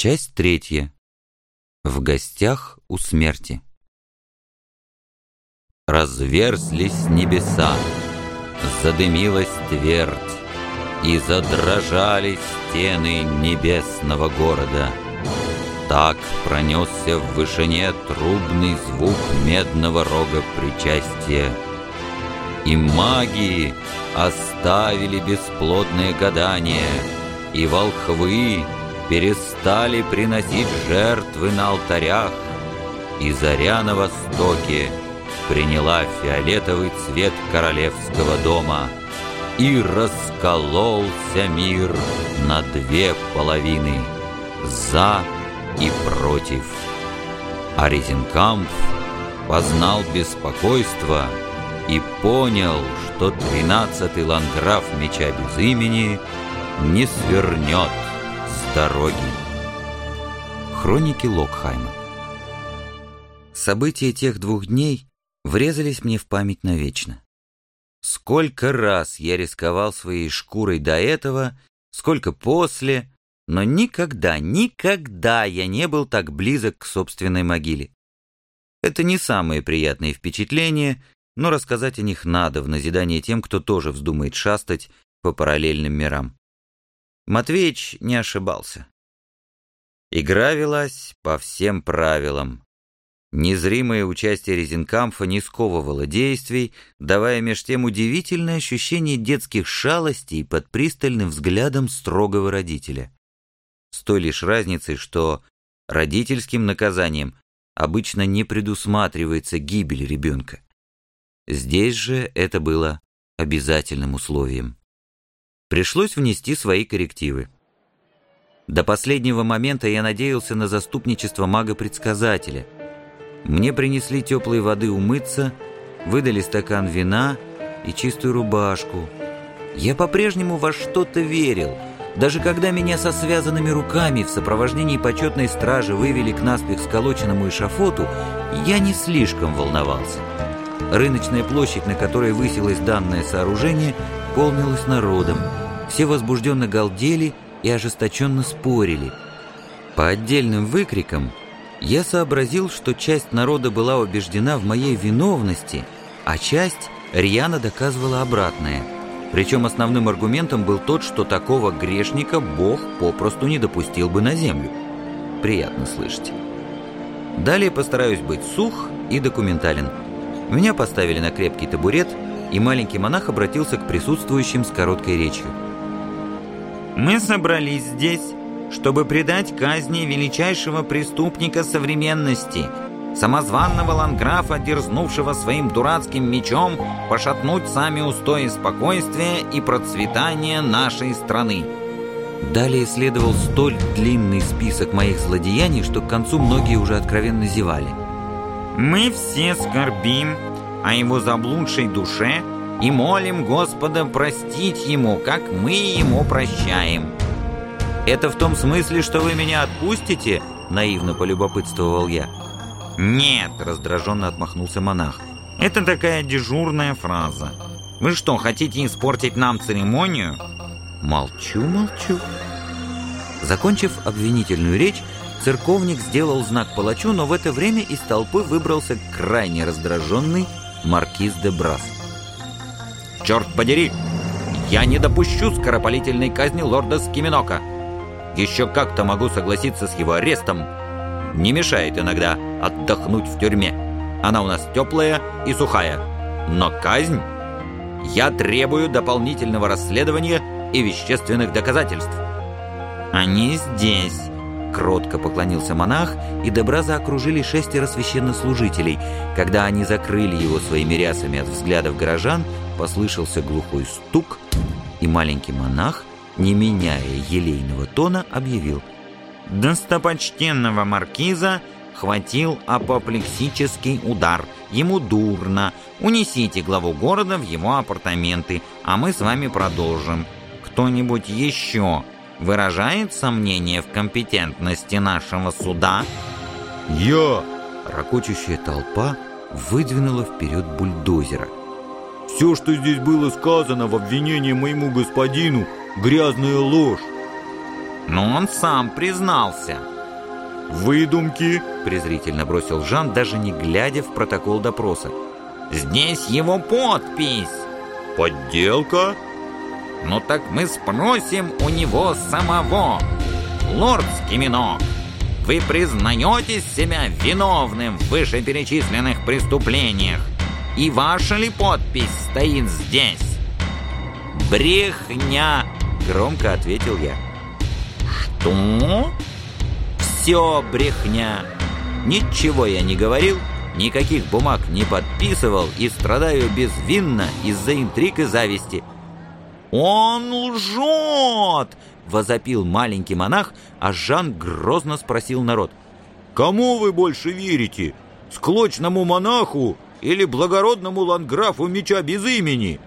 Часть третья. В гостях у смерти. Разверзлись небеса, задымилась твердь, и задрожали стены небесного города. Так пронесся в вышине трубный звук медного рога причастия. И маги оставили бесплодное гадание, и волхвы перестали приносить жертвы на алтарях, и заря на востоке приняла фиолетовый цвет королевского дома, и раскололся мир на две половины — за и против. А Резинкамф познал беспокойство и понял, что 13-й ландграф Меча без имени не свернет с дороги. Хроники Локхайма. События тех 2 дней врезались мне в память навечно. Сколько раз я рисковал своей шкурой до этого, сколько после, но никогда я не был так близок к собственной могиле. Это не самые приятные впечатления, но рассказать о них надо в назидание тем, кто тоже вздумает шастать по параллельным мирам. Матвеич не ошибался. Игра велась по всем правилам. Незримое участие Резинкамфа не сковывало действий, давая меж тем удивительное ощущение детских шалостей под пристальным взглядом строгого родителя. С той лишь разницей, что родительским наказанием обычно не предусматривается гибель ребенка. Здесь же это было обязательным условием. Пришлось внести свои коррективы. До последнего момента я надеялся на заступничество мага-предсказателя. Мне принесли теплой воды умыться, выдали стакан вина и чистую рубашку. Я по-прежнему во что-то верил. Даже когда меня со связанными руками в сопровождении почетной стражи вывели к наспех сколоченному эшафоту, я не слишком волновался. Рыночная площадь, на которой высилось данное сооружение, полнилась народом. Все возбужденно галдели и ожесточенно спорили. По отдельным выкрикам я сообразил, что часть народа была убеждена в моей виновности, а часть рьяно доказывала обратное. Причем основным аргументом был тот, что такого грешника Бог попросту не допустил бы на землю. Приятно слышать. Далее постараюсь быть сух и документален. Меня поставили на крепкий табурет, и маленький монах обратился к присутствующим с короткой речью. «Мы собрались здесь, чтобы предать казни величайшего преступника современности, самозванного ландграфа, дерзнувшего своим дурацким мечом пошатнуть сами устои спокойствия и процветания нашей страны». Далее следовал столь длинный список моих злодеяний, что к концу многие уже откровенно зевали. «Мы все скорбим о его заблудшей душе и молим Господа простить ему, как мы ему прощаем». «Это в том смысле, что вы меня отпустите?» — наивно полюбопытствовал я. «Нет», — раздраженно отмахнулся монах. «Это такая дежурная фраза. Вы что, хотите испортить нам церемонию?» «Молчу». Закончив обвинительную речь, церковник сделал знак палачу, но в это время из толпы выбрался крайне раздраженный маркиз де Брас. «Черт подери! Я не допущу скоропалительной казни лорда Скиминока! Еще как-то могу согласиться с его арестом. Не мешает иногда отдохнуть в тюрьме. Она у нас теплая и сухая. Но казнь? Я требую дополнительного расследования и вещественных доказательств». «Они здесь», — кротко поклонился монах, и де Браза окружили 6 священнослужителей. Когда они закрыли его своими рясами от взглядов горожан, послышался глухой стук, и маленький монах, не меняя елейного тона, объявил: «Достопочтенного маркиза хватил апоплексический удар. Ему дурно. Унесите главу города в его апартаменты, а мы с вами продолжим. Кто-нибудь еще выражает сомнение в компетентности нашего суда?» «Я!» Рокочущая толпа выдвинула вперед бульдозера. «Все, что здесь было сказано в обвинении моему господину, грязная ложь». Но он сам признался. Выдумки. Презрительно бросил Жан, даже не глядя в протокол допроса. Здесь его подпись. Подделка? Ну так мы спросим у него самого. Лорд Скиминок, вы признаете себя виновным в вышеперечисленных преступлениях? И ваша ли подпись стоит здесь? Брехня, громко ответил я. Что? Все брехня. Ничего я не говорил, никаких бумаг не подписывал и страдаю безвинно из-за интриг и зависти. «Он лжет!» — возопил маленький монах, а Жан грозно спросил народ. Кому вы больше верите? Склочному монаху или благородному ландграфу меча без имени?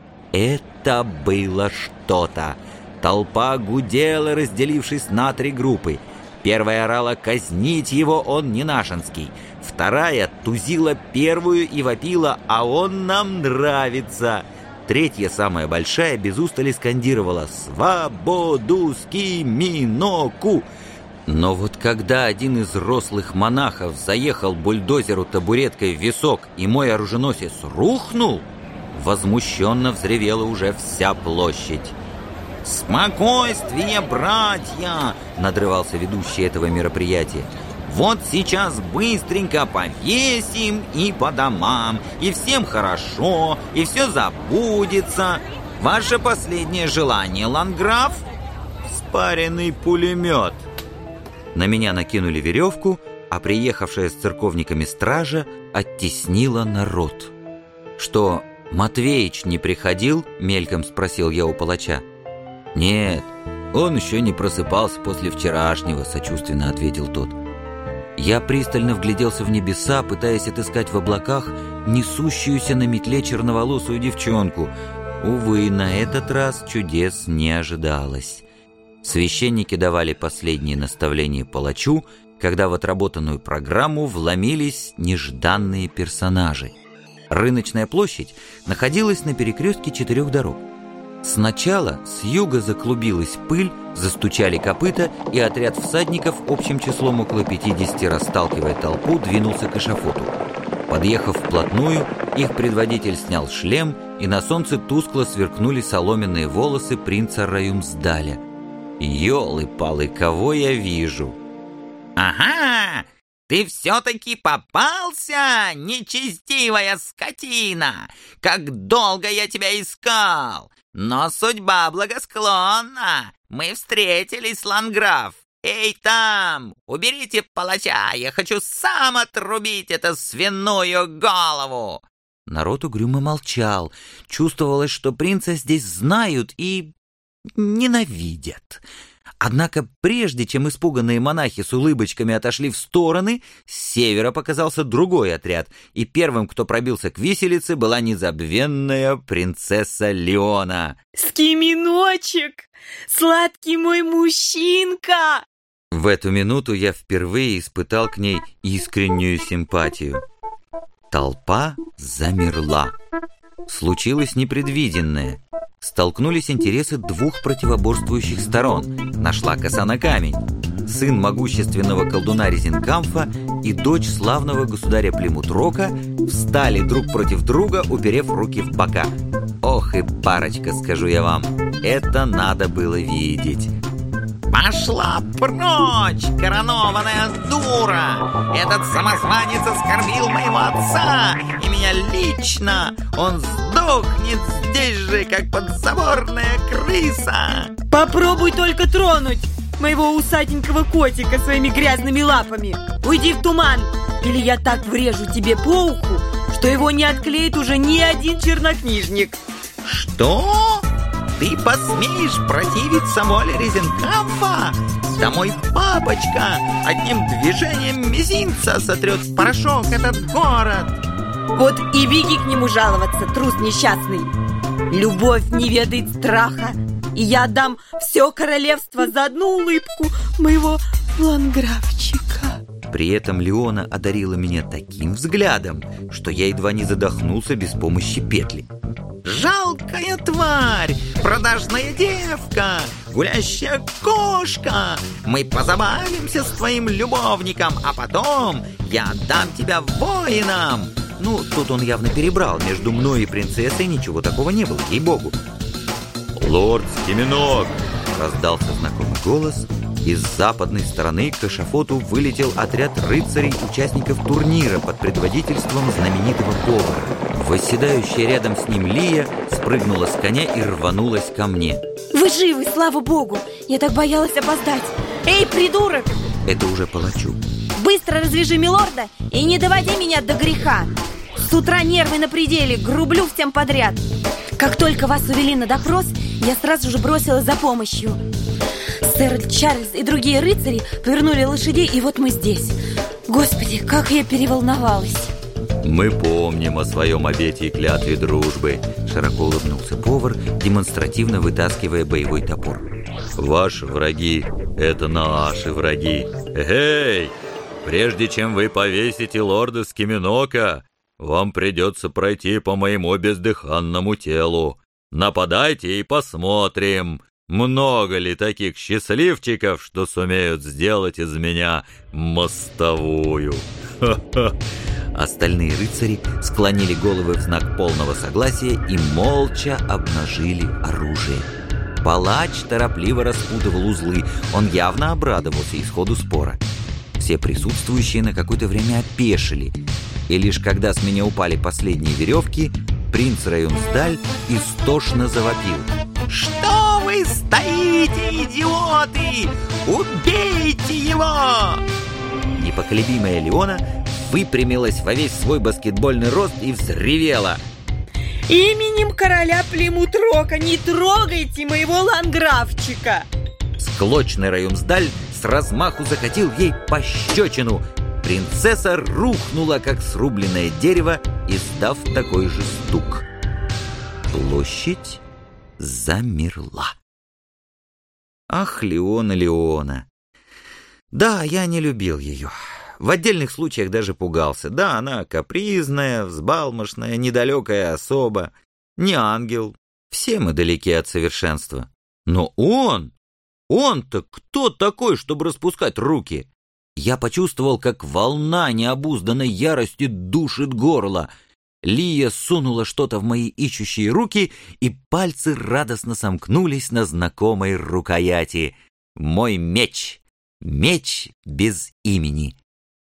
Это было что-то. Толпа гудела, разделившись на 3 группы. Первая орала казнить его, он не нашинский. Вторая тузила первую и вопила, а он нам нравится. Третья, самая большая, без устали скандировала «Свободу Скиминоку!». Но вот когда один из рослых монахов заехал бульдозеру табуреткой в висок, и мой оруженосец рухнул, возмущенно взревела уже вся площадь. «Спокойствие, братья!» — надрывался ведущий этого мероприятия. «Вот сейчас быстренько повесим и по домам, и всем хорошо, и все забудется. Ваше последнее желание, ландграф?» «Спаренный пулемет». На меня накинули веревку, а приехавшая с церковниками стража оттеснила народ. «Что, Матвеич не приходил?» — мельком спросил я у палача. «Нет, он еще не просыпался после вчерашнего», — сочувственно ответил тот. Я пристально вгляделся в небеса, пытаясь отыскать в облаках несущуюся на метле черноволосую девчонку. Увы, на этот раз чудес не ожидалось. Священники давали последние наставления палачу, когда в отработанную программу вломились нежданные персонажи. Рыночная площадь находилась на перекрестке 4 дорог. Сначала с юга заклубилась пыль, застучали копыта, и отряд всадников общим числом около 50, расталкивая толпу, двинулся к эшафоту. Подъехав вплотную, их предводитель снял шлем, и на солнце тускло сверкнули соломенные волосы принца Раюмсдаля. Ёлы-палы, кого я вижу? «Ага! Ты все-таки попался, нечестивая скотина! Как долго я тебя искал! Но судьба благосклонна! Мы встретились, ландграф! Эй, там! Уберите палача! Я хочу сам отрубить эту свиную голову!» Народ угрюмо молчал. Чувствовалось, что принца здесь знают и ненавидят. Однако прежде чем испуганные монахи с улыбочками отошли в стороны, с севера показался другой отряд, и первым, кто пробился к виселице, была незабвенная принцесса Леона. «Скиминочек! Сладкий мой мужчинка!» В эту минуту я впервые испытал к ней искреннюю симпатию. Толпа замерла. Случилось непредвиденное. Столкнулись интересы 2 противоборствующих сторон. Нашла коса на камень. Сын могущественного колдуна Резинкамфа и дочь славного государя Плимут-Рока встали друг против друга, уперев руки в бока. Ох и парочка, скажу я вам, это надо было видеть. «Пошла прочь, коронованная дура! Этот самозванец оскорбил моего отца и меня лично! Он сдохнет здесь же, как подзаборная крыса!» Попробуй только тронуть моего усатенького котика своими грязными лапами. Уйди в туман, или я так врежу тебе по уху, что его не отклеит уже ни один чернокнижник. «Что? Ты посмеешь противиться воле Резинкамфа? Да мой папочка одним движением мизинца сотрет в порошок этот город!» Вот и беги к нему жаловаться, трус несчастный. Любовь не ведает страха, и я отдам все королевство за одну улыбку моего ландграфчика. При этом Леона одарила меня таким взглядом, что я едва не задохнулся без помощи петли. «Жалкая тварь, продажная девка, гулящая кошка! Мы позабавимся с твоим любовником, а потом я отдам тебя воинам!» Ну, тут он явно перебрал. Между мной и принцессой ничего такого не было, ей-богу. «Лорд Скиминок!» — раздался знакомый голос. Из западной стороны к эшафоту вылетел отряд рыцарей, участников турнира под предводительством знаменитого повара. Восседающая рядом с ним Лия спрыгнула с коня и рванулась ко мне. Вы живы, слава богу! Я так боялась опоздать. Эй, придурок! Это уже палачу. Быстро развяжи милорда и не доводи меня до греха. С утра нервы на пределе, грублю всем подряд. Как только вас увели на допрос, я сразу же бросилась за помощью. Сэр Чарльз и другие рыцари повернули лошадей, и вот мы здесь. Господи, как я переволновалась. «Мы помним о своем обете и клятве дружбы», — широко улыбнулся повар, демонстративно вытаскивая боевой топор. «Ваши враги — это наши враги. Эй, прежде чем вы повесите лорда Скиминока, вам придется пройти по моему бездыханному телу. Нападайте и посмотрим, много ли таких счастливчиков, что сумеют сделать из меня мостовую». Ха-ха. Остальные рыцари склонили головы в знак полного согласия и молча обнажили оружие. Палач торопливо распутывал узлы, он явно обрадовался исходу спора. Все присутствующие на какое-то время опешили, и лишь когда с меня упали последние веревки, принц Раюмсдаль истошно завопил. «Что вы стоите, идиоты? Убейте его!» Непоколебимая Леона выпрямилась во весь свой баскетбольный рост и взревела. Именем короля Плимут-Рока не трогайте моего ланграфчика! Склочный Раюмсдаль с размаху закатил ей пощечину. Принцесса рухнула, как срубленное дерево, издав такой же стук. Площадь замерла. Ах, Леона, Леона! Да, я не любил ее. В отдельных случаях даже пугался. Да, она капризная, взбалмошная, недалекая особа. Не ангел. Все мы далеки от совершенства. Но он-то кто такой, чтобы распускать руки? Я почувствовал, как волна необузданной ярости душит горло. Лия сунула что-то в мои ищущие руки, и пальцы радостно сомкнулись на знакомой рукояти. Мой меч. Меч без имени.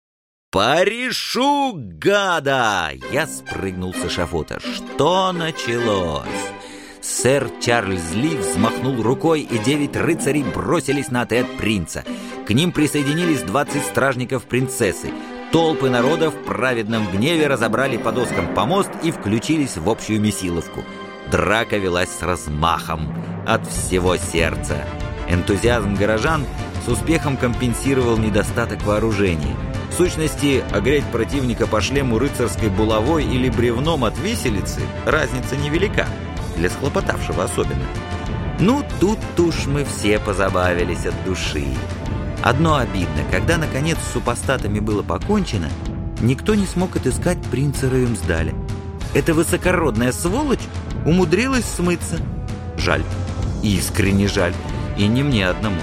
«Порешу, гада!» Я спрыгнул с эшафота. Что началось? Сэр Чарльз Ли взмахнул рукой, и 9 рыцарей бросились на отряд принца. К ним присоединились 20 стражников принцессы. Толпы народа в праведном гневе разобрали по доскам помост и включились в общую месиловку. Драка велась с размахом, от всего сердца. Энтузиазм горожан с успехом компенсировал недостаток вооружения. В сущности, огреть противника по шлему рыцарской булавой или бревном от виселицы разница невелика, для схлопотавшего особенно. Ну, тут уж мы все позабавились от души. Одно обидно, когда наконец с супостатами было покончено, никто не смог отыскать принца Раюмсдаля. Эта высокородная сволочь умудрилась смыться. Жаль, искренне жаль, и не мне одному.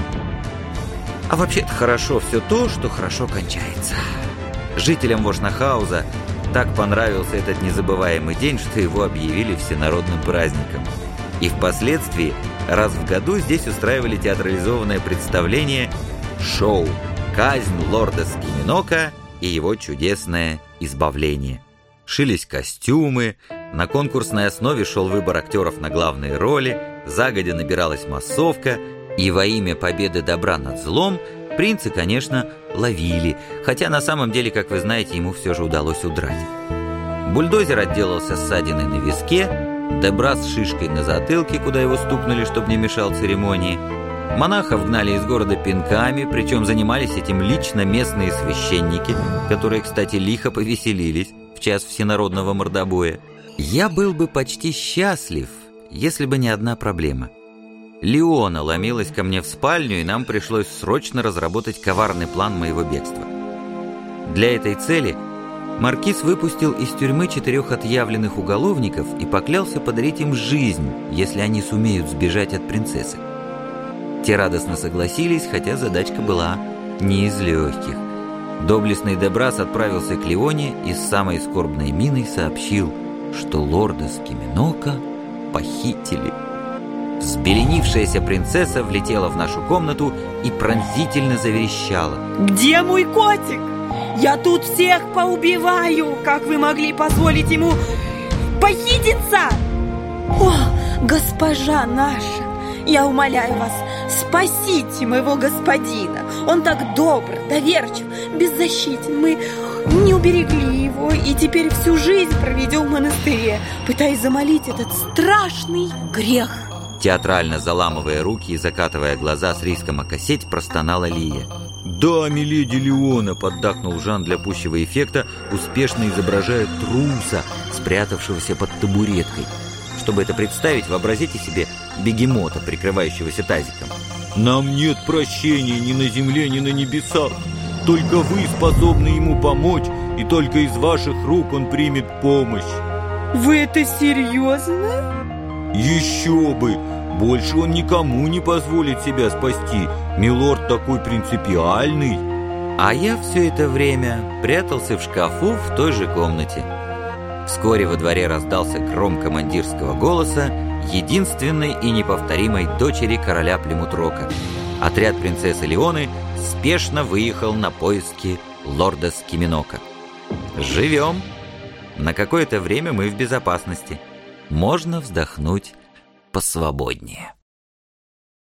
А вообще-то хорошо все то, что хорошо кончается. Жителям Вошнахауза так понравился этот незабываемый день, что его объявили всенародным праздником. И впоследствии раз в году здесь устраивали театрализованное представление «Шоу. Казнь лорда Скиминока и его чудесное избавление». Шились костюмы, на конкурсной основе шел выбор актеров на главные роли, загодя набиралась массовка, и во имя победы добра над злом принца, конечно, ловили, хотя на самом деле, как вы знаете, ему все же удалось удрать. Бульдозер отделался ссадиной на виске, Дебра с шишкой на затылке, куда его стукнули, чтобы не мешал церемонии. Монахов гнали из города пинками, причем занимались этим лично местные священники, которые, кстати, лихо повеселились в час всенародного мордобоя. Я был бы почти счастлив, если бы не одна проблема. Леона ломилась ко мне в спальню, и нам пришлось срочно разработать коварный план моего бегства. Для этой цели маркиз выпустил из тюрьмы 4 отъявленных уголовников и поклялся подарить им жизнь, если они сумеют сбежать от принцессы. Те радостно согласились, хотя задачка была не из легких. Доблестный Дебрас отправился к Леоне и с самой скорбной миной сообщил, что лорда Скиминока похитили. Взбеленившаяся принцесса влетела в нашу комнату и пронзительно заверещала. Где мой котик? Я тут всех поубиваю! Как вы могли позволить ему похититься? О, госпожа наша, я умоляю вас, спасите моего господина. Он так добр, доверчив, беззащитен. Мы не уберегли его и теперь всю жизнь проведем в монастыре, пытаясь замолить этот страшный грех. Театрально заламывая руки и закатывая глаза с риском окосеть, простонала Лия. «Да, миледи Леона!» — поддакнул Жан для пущего эффекта, успешно изображая труса, спрятавшегося под табуреткой. Чтобы это представить, вообразите себе бегемота, прикрывающегося тазиком. «Нам нет прощения ни на земле, ни на небесах. Только вы способны ему помочь, и только из ваших рук он примет помощь». Вы это серьезно? «Еще бы! Больше он никому не позволит себя спасти. Милорд такой принципиальный». А я все это время прятался в шкафу в той же комнате. Вскоре во дворе раздался гром командирского голоса единственной и неповторимой дочери короля Плимутрока. Отряд принцессы Леоны спешно выехал на поиски лорда Скиминока. Живем. На какое-то время мы в безопасности. Можно вздохнуть посвободнее.